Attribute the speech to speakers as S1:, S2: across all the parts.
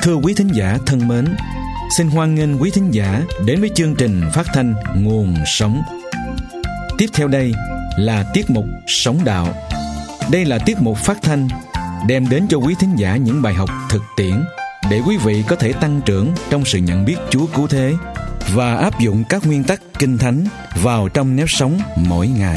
S1: Thưa quý thính giả thân mến, xin hoan nghênh quý thính giả đến với chương trình phát thanh Nguồn Sống. Tiếp theo đây là tiết mục Sống Đạo. Đây là tiết mục phát thanh đem đến cho quý thính giả những bài học thực tiễn để quý vị có thể tăng trưởng trong sự nhận biết Chúa cứu thế và áp dụng các nguyên tắc Kinh Thánh vào trong nếp sống mỗi ngày.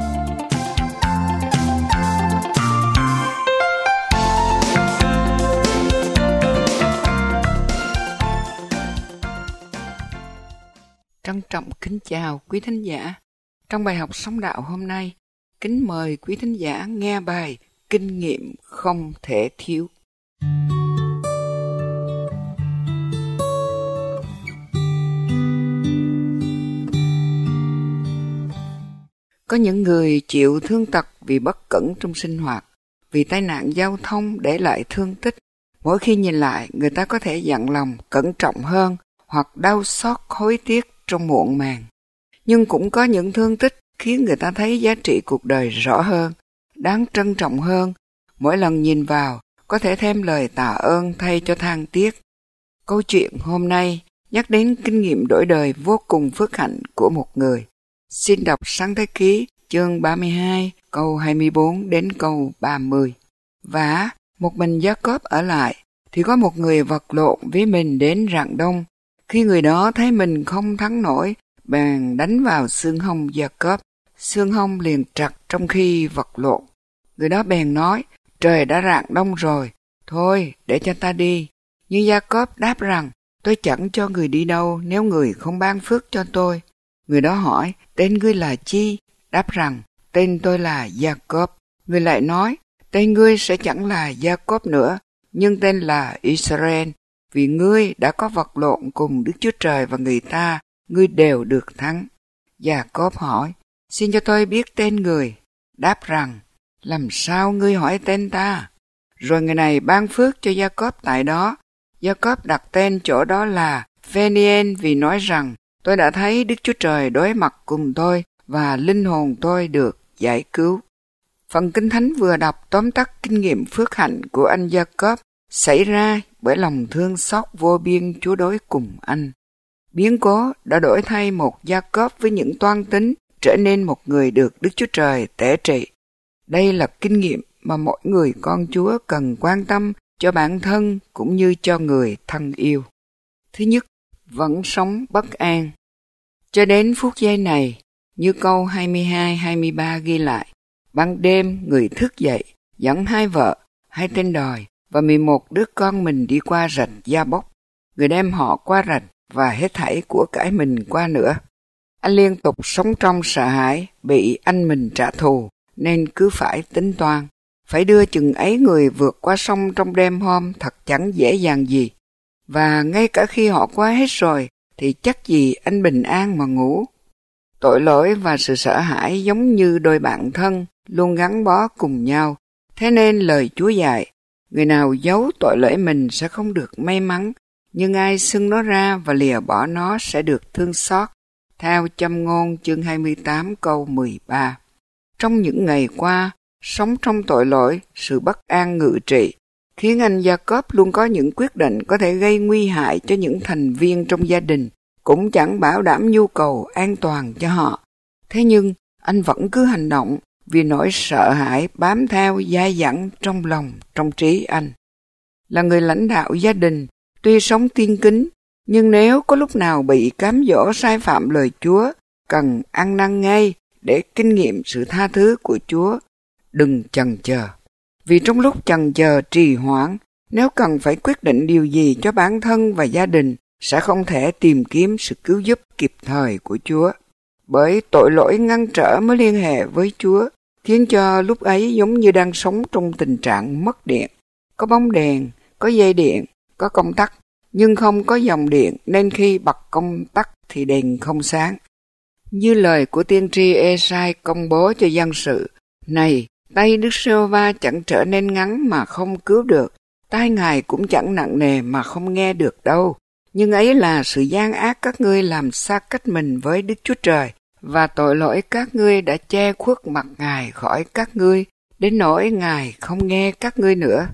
S2: Trân trọng kính chào quý thính giả. Trong bài học Sống Đạo hôm nay, kính mời quý thính giả nghe bài Kinh nghiệm không thể thiếu. Có những người chịu thương tật vì bất cẩn trong sinh hoạt, vì tai nạn giao thông để lại thương tích. Mỗi khi nhìn lại, người ta có thể dặn lòng cẩn trọng hơn hoặc đau xót hối tiếc trong muộn màng. Nhưng cũng có những thương tích khiến người ta thấy giá trị cuộc đời rõ hơn, đáng trân trọng hơn. Mỗi lần nhìn vào, có thể thêm lời tạ ơn thay cho than tiếc. Câu chuyện hôm nay nhắc đến kinh nghiệm đổi đời vô cùng phước hạnh của một người. Xin đọc Sáng Thế Ký chương 32 câu 24 đến câu 30. Và một mình Gia-cốp ở lại, thì có một người vật lộn với mình đến rạng đông. Khi người đó thấy mình không thắng nổi, bèn đánh vào xương hông Gia-cốp. Xương hông liền trật trong khi vật lộn. Người đó bèn nói, trời đã rạng đông rồi, thôi để cho ta đi. Nhưng Gia-cốp đáp rằng, tôi chẳng cho người đi đâu nếu người không ban phước cho tôi. Người đó hỏi, tên ngươi là chi? Đáp rằng, tên tôi là Gia-cốp. Người lại nói, tên ngươi sẽ chẳng là Gia-cốp nữa, nhưng tên là Israel. Vì ngươi đã có vật lộn cùng Đức Chúa Trời và người ta, ngươi đều được thắng. Gia-cốp hỏi, xin cho tôi biết tên người. Đáp rằng, làm sao ngươi hỏi tên ta? Rồi người này ban phước cho Gia-cốp tại đó. Gia-cốp đặt tên chỗ đó là Phen-ni-en vì nói rằng, tôi đã thấy Đức Chúa Trời đối mặt cùng tôi và linh hồn tôi được giải cứu. Phần Kinh Thánh vừa đọc tóm tắt kinh nghiệm phước hạnh của anh Gia-cốp xảy ra bởi lòng thương xót vô biên Chúa đối cùng anh. Biến cố đã đổi thay một Gia-cốp với những toan tính trở nên một người được Đức Chúa Trời tể trị. Đây là kinh nghiệm mà mỗi người con Chúa cần quan tâm cho bản thân cũng như cho người thân yêu. Thứ nhất, vẫn sống bất an. Cho đến phút giây này, như câu 22-23 ghi lại, ban đêm người thức dậy, dẫn 2 vợ, 2 tên đòi và 11 đứa con mình đi qua rạch Gia-bốc. Người đem họ qua rạch và hết thảy của cải mình qua nữa. Anh liên tục sống trong sợ hãi, bị anh mình trả thù, nên cứ phải tính toan. Phải đưa chừng ấy người vượt qua sông trong đêm hôm thật chẳng dễ dàng gì. Và ngay cả khi họ qua hết rồi, thì chắc gì anh bình an mà ngủ. Tội lỗi và sự sợ hãi giống như đôi bạn thân, luôn gắn bó cùng nhau. Thế nên lời Chúa dạy, người nào giấu tội lỗi mình sẽ không được may mắn, nhưng ai xưng nó ra và lìa bỏ nó sẽ được thương xót. Theo Châm ngôn chương 28 câu 13. Trong những ngày qua, sống trong tội lỗi, sự bất an ngự trị, khiến anh Gia-cốp luôn có những quyết định có thể gây nguy hại cho những thành viên trong gia đình, cũng chẳng bảo đảm nhu cầu an toàn cho họ. Thế nhưng, anh vẫn cứ hành động vì nỗi sợ hãi bám theo dai dẳng trong lòng, trong trí anh. Là người lãnh đạo gia đình, tuy sống tiên kính, nhưng nếu có lúc nào bị cám dỗ sai phạm lời Chúa, cần ăn năn ngay để kinh nghiệm sự tha thứ của Chúa. Đừng chần chờ. Vì trong lúc chần chờ trì hoãn, nếu cần phải quyết định điều gì cho bản thân và gia đình, sẽ không thể tìm kiếm sự cứu giúp kịp thời của Chúa. Bởi tội lỗi ngăn trở mới liên hệ với Chúa, khiến cho lúc ấy giống như đang sống trong tình trạng mất điện. Có bóng đèn, có dây điện, có công tắc, nhưng không có dòng điện nên khi bật công tắc thì đèn không sáng. Như lời của tiên tri Ê-sai công bố cho dân sự, này, tay Đức Giê-hô-va chẳng trở nên ngắn mà không cứu được, tai Ngài cũng chẳng nặng nề mà không nghe được đâu. Nhưng ấy là sự gian ác các ngươi làm xa cách mình với Đức Chúa Trời, và tội lỗi các ngươi đã che khuất mặt Ngài khỏi các ngươi, đến nỗi Ngài không nghe các ngươi nữa.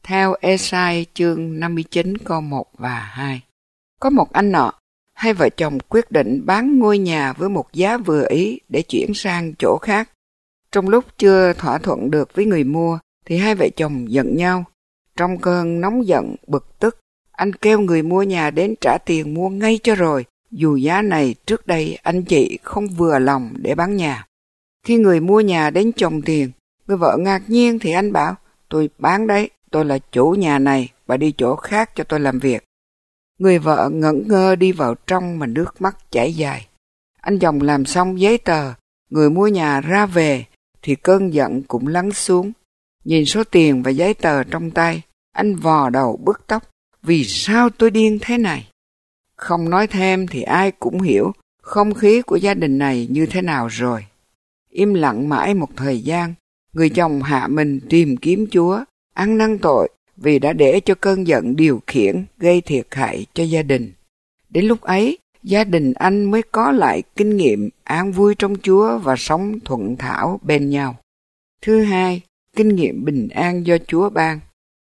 S2: theo Ê-sai chương 59 câu 1 và 2. Có một anh nọ, hai vợ chồng quyết định bán ngôi nhà với một giá vừa ý để chuyển sang chỗ khác. Trong lúc chưa thỏa thuận được với người mua thì hai vợ chồng giận nhau. Trong cơn nóng giận, bực tức, anh kêu người mua nhà đến trả tiền mua ngay cho rồi, dù giá này trước đây anh chị không vừa lòng để bán nhà. Khi người mua nhà đến chồng tiền, người vợ ngạc nhiên thì anh bảo, tôi bán đấy, tôi là chủ nhà này, bà đi chỗ khác cho tôi làm việc. Người vợ ngẩn ngơ đi vào trong mà nước mắt chảy dài. Anh chồng làm xong giấy tờ, người mua nhà ra về, thì cơn giận cũng lắng xuống. Nhìn số tiền và giấy tờ trong tay, anh vò đầu bứt tóc. Vì sao tôi điên thế này? Không nói thêm thì ai cũng hiểu không khí của gia đình này như thế nào rồi. Im lặng mãi một thời gian, người chồng hạ mình tìm kiếm Chúa, ăn năn tội vì đã để cho cơn giận điều khiển gây thiệt hại cho gia đình. Đến lúc ấy, gia đình anh mới có lại kinh nghiệm an vui trong Chúa và sống thuận thảo bên nhau. Thứ hai, kinh nghiệm bình an do Chúa ban.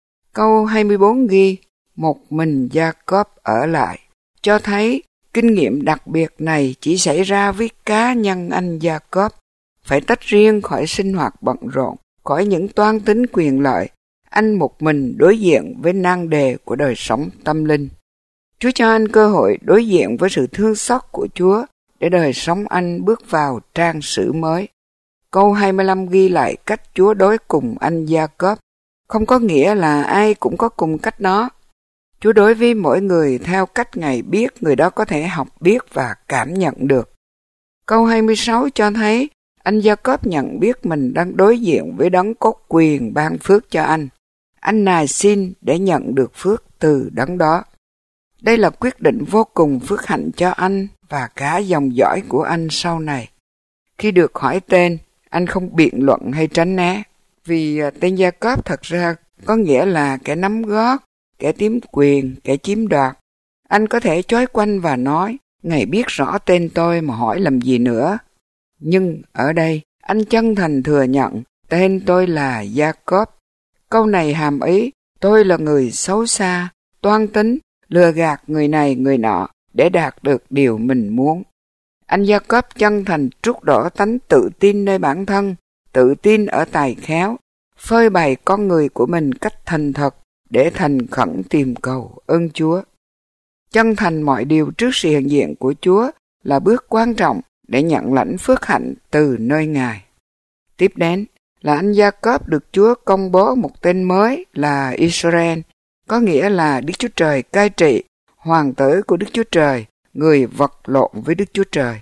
S2: Câu 24 ghi, một mình Gia-cốp ở lại, cho thấy kinh nghiệm đặc biệt này chỉ xảy ra với cá nhân anh Gia-cốp. Phải tách riêng khỏi sinh hoạt bận rộn, khỏi những toan tính quyền lợi, anh một mình đối diện với nan đề của đời sống tâm linh. Chúa cho anh cơ hội đối diện với sự thương xót của Chúa để đời sống anh bước vào trang sử mới. Câu 25 ghi lại cách Chúa đối cùng anh Gia-cốp. Không có nghĩa là ai cũng có cùng cách đó. Chúa đối với mỗi người theo cách Ngài biết người đó có thể học biết và cảm nhận được. Câu 26 cho thấy anh Gia-cốp nhận biết mình đang đối diện với đấng có quyền ban phước cho anh. Anh nài xin để nhận được phước từ đấng đó. Đây là quyết định vô cùng phước hạnh cho anh và cả dòng dõi của anh sau này. Khi được hỏi tên, anh không biện luận hay tránh né, vì tên Gia-cốp thật ra có nghĩa là kẻ nắm gót, kẻ chiếm quyền, kẻ chiếm đoạt. Anh có thể chói quanh và nói, Ngài biết rõ tên tôi mà hỏi làm gì nữa. Nhưng ở đây, anh chân thành thừa nhận, tên tôi là Gia-cốp. Câu này hàm ý, tôi là người xấu xa, toan tính, lừa gạt người này người nọ để đạt được điều mình muốn. Anh Gia-cốp chân thành trút đổ tánh tự tin nơi bản thân, tự tin ở tài khéo, phơi bày con người của mình cách thành thật để thành khẩn tìm cầu ơn Chúa. Chân thành mọi điều trước sự hiện diện của Chúa là bước quan trọng để nhận lãnh phước hạnh từ nơi Ngài. Tiếp đến là anh Gia-cốp được Chúa công bố một tên mới là Israel, có nghĩa là Đức Chúa Trời cai trị, hoàng tử của Đức Chúa Trời, người vật lộn với Đức Chúa Trời.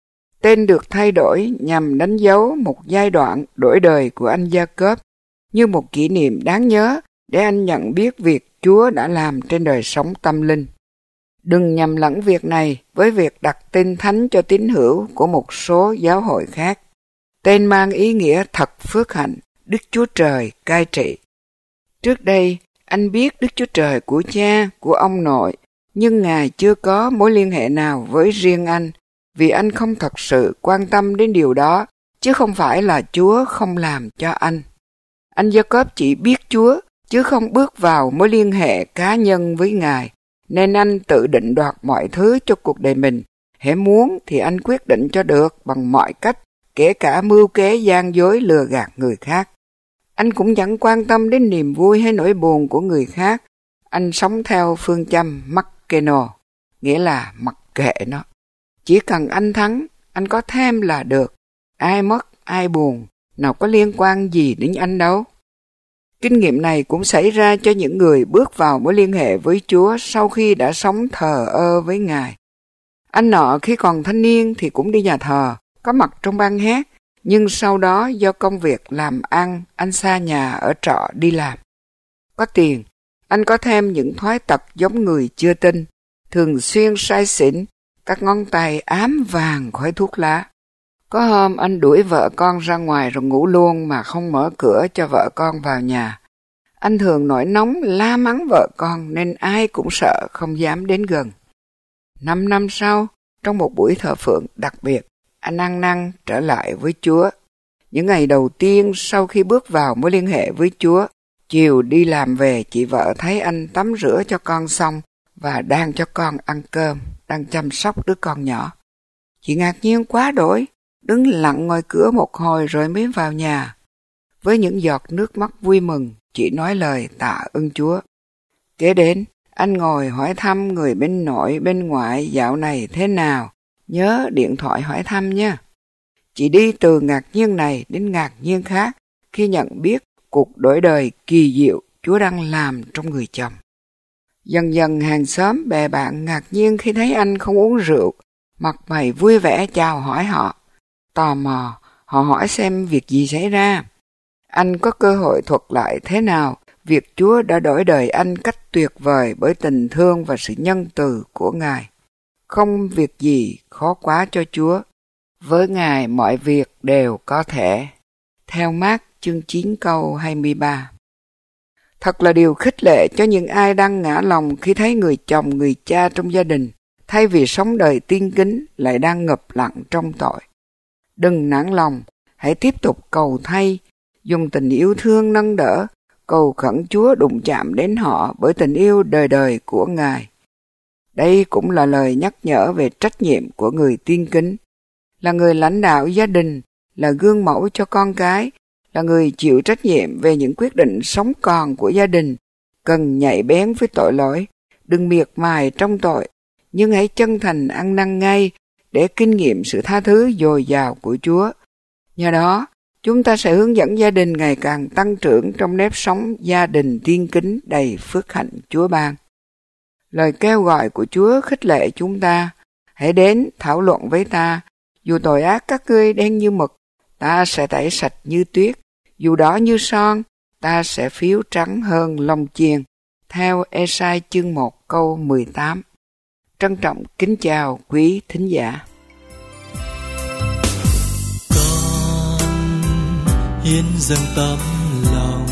S2: Tên được thay đổi nhằm đánh dấu một giai đoạn đổi đời của anh Gia-cốp, như một kỷ niệm đáng nhớ để anh nhận biết việc Chúa đã làm trên đời sống tâm linh. Đừng nhầm lẫn việc này với việc đặt tên thánh cho tín hữu của một số giáo hội khác. Tên mang ý nghĩa thật phước hạnh, Đức Chúa Trời cai trị. Trước đây, anh biết Đức Chúa Trời của cha, của ông nội, nhưng Ngài chưa có mối liên hệ nào với riêng anh, vì anh không thật sự quan tâm đến điều đó, chứ không phải là Chúa không làm cho anh. Anh Gia-cốp chỉ biết Chúa, chứ không bước vào mối liên hệ cá nhân với Ngài, nên anh tự định đoạt mọi thứ cho cuộc đời mình. Hễ muốn thì anh quyết định cho được bằng mọi cách, kể cả mưu kế gian dối lừa gạt người khác. Anh cũng chẳng quan tâm đến niềm vui hay nỗi buồn của người khác. Anh sống theo phương châm Makeno, nghĩa là mặc kệ nó. Chỉ cần anh thắng, anh có thêm là được. Ai mất, ai buồn, nào có liên quan gì đến anh đâu. Kinh nghiệm này cũng xảy ra cho những người bước vào mối liên hệ với Chúa sau khi đã sống thờ ơ với Ngài. Anh nọ khi còn thanh niên thì cũng đi nhà thờ, có mặt trong ban hát, nhưng sau đó do công việc làm ăn, anh xa nhà ở trọ đi làm. Có tiền, anh có thêm những thói tật giống người chưa tin, thường xuyên say xỉn, các ngón tay ám vàng khói thuốc lá. Có hôm anh đuổi vợ con ra ngoài rồi ngủ luôn mà không mở cửa cho vợ con vào nhà. Anh thường nổi nóng la mắng vợ con nên ai cũng sợ không dám đến gần. 5 năm sau, trong một buổi thờ phượng đặc biệt, anh ăn năn trở lại với Chúa. Những ngày đầu tiên sau khi bước vào mối liên hệ với Chúa, Chiều đi làm về, chị vợ thấy anh tắm rửa cho con xong và đang cho con ăn cơm, đang chăm sóc đứa con nhỏ. Chị ngạc nhiên quá đỗi, đứng lặng ngoài cửa một hồi rồi mới vào nhà. Với những giọt nước mắt vui mừng, chị nói lời tạ ơn Chúa. Kế đến, anh ngồi hỏi thăm người bên nội bên ngoại dạo này thế nào, nhớ điện thoại hỏi thăm nha. Chị đi từ ngạc nhiên này đến ngạc nhiên khác khi nhận biết cuộc đổi đời kỳ diệu Chúa đang làm trong người chồng. Dần dần hàng xóm bè bạn ngạc nhiên khi thấy anh không uống rượu, mặt mày vui vẻ chào hỏi họ. Tò mò, họ hỏi xem việc gì xảy ra. Anh có cơ hội thuật lại thế nào việc Chúa đã đổi đời anh cách tuyệt vời bởi tình thương và sự nhân từ của Ngài. Không việc gì khó quá cho Chúa. Với Ngài mọi việc đều có thể. Theo Mác chương 9 câu 23. Thật là điều khích lệ cho những ai đang ngã lòng khi thấy người chồng, người cha trong gia đình, thay vì sống đời tiên kính lại đang ngập lặng trong tội. Đừng nản lòng, hãy tiếp tục cầu thay, dùng tình yêu thương nâng đỡ, cầu khẩn Chúa đụng chạm đến họ bởi tình yêu đời đời của Ngài. Đây cũng là lời nhắc nhở về trách nhiệm của người tiên kính, là người lãnh đạo gia đình, là gương mẫu cho con cái, là người chịu trách nhiệm về những quyết định sống còn của gia đình, cần nhạy bén với tội lỗi, đừng miệt mài trong tội, nhưng hãy chân thành ăn năn ngay để kinh nghiệm sự tha thứ dồi dào của Chúa. Nhờ đó, chúng ta sẽ hướng dẫn gia đình ngày càng tăng trưởng trong nếp sống gia đình tiên kính đầy phước hạnh Chúa ban. Lời kêu gọi của Chúa khích lệ chúng ta, hãy đến thảo luận với ta, dù tội ác các ngươi đen như mực, ta sẽ tẩy sạch như tuyết, dù đỏ như son, ta sẽ phiếu trắng hơn lông chiên. Theo Ê-sai chương 1 câu 18. Trân trọng kính chào quý thính giả.
S3: Hiến dâng tấm lòng,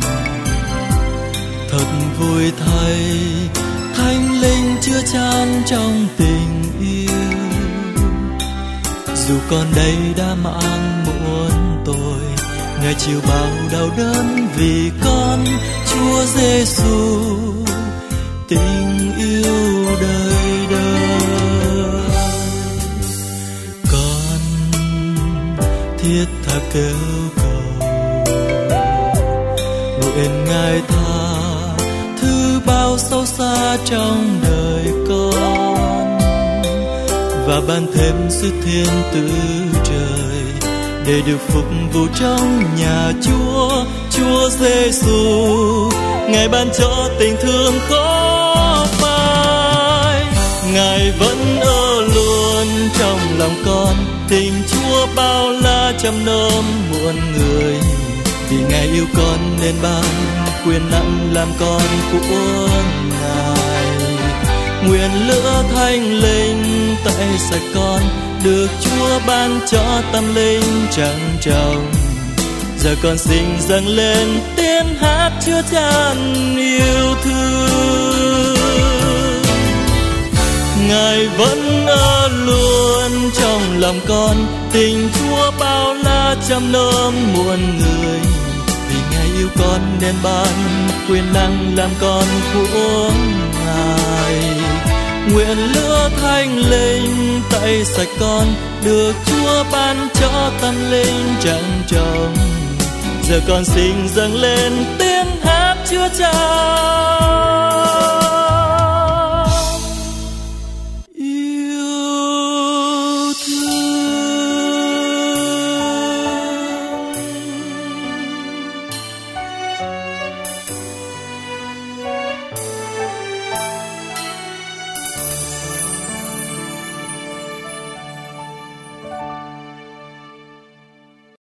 S3: thật vui thay Thánh Linh chứa chan trong tình yêu. Dù con đây đã mang muôn tội, Ngài chịu bao đau đớn vì con. Chúa Giêsu tình yêu đời đời. Con thiết tha kêu cầu, nguyện Ngài tha thứ bao sâu xa trong đời con, và ban thêm sự thiên từ trời để được phục vụ trong nhà Chúa. Chúa Giêsu Ngài ban cho tình thương có phai, Ngài vẫn ở luôn trong lòng con. Tình Chúa bao la chăm nom muôn người, vì Ngài yêu con nên ban quyền năng làm con của Ngài. Nguyện lửa Thánh Linh tẩy sạch con, được Chúa ban cho tâm linh trắng tròng. Giờ con sinh dâng lên tiếng hát chứa chan yêu thương. Ngài vẫn ở luôn trong lòng con, tình Chúa bao la chăm nom muôn người, vì Ngài yêu con nên ban quyền năng làm con của Ngài. Nguyện lửa Thánh Linh tẩy sạch con, được Chúa ban cho tâm linh trắng tròng. Giờ con sinh dâng lên tiếng hát chứa chan